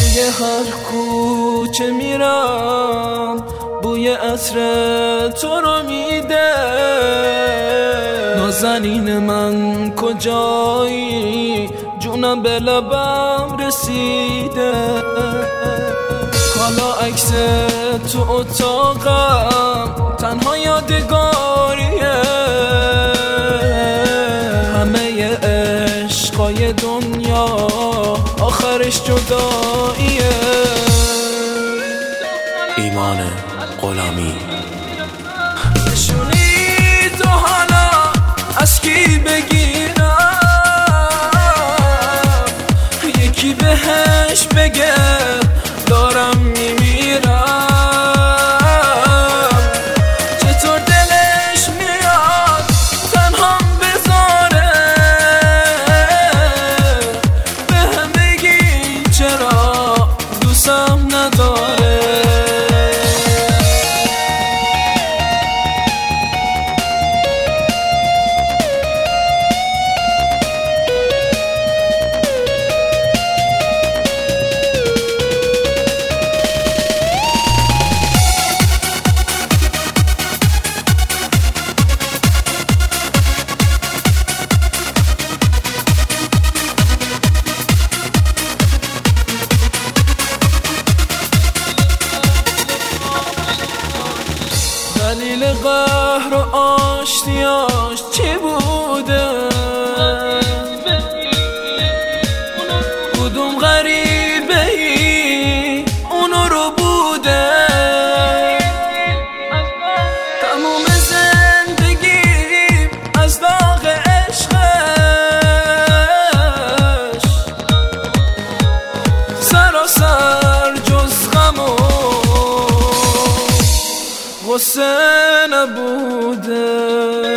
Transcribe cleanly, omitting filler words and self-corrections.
توی هر کوچه میرم بوی عطر تو رو میده. نازنین من کجایی جونم به لبم رسیده. حالا عکس تو اتاقم تنها یادگاریه. همه عشقای دنیا آخرش جداییه. ایمان غلامی نشونی تو حالا از کی بگیرم؟ یکی بهش بگه دارم میمیرم. چطور دلش میاد تنهام بذاره؟ بهم بگی چرا دوستم نداره؟ دلیل قهر و آشتیاش چی بوده؟ کدوم غریبه ای اونو رو بوده؟ تموم زندگیم از داغ عشقش سراسر جز غم و غصه نبوده.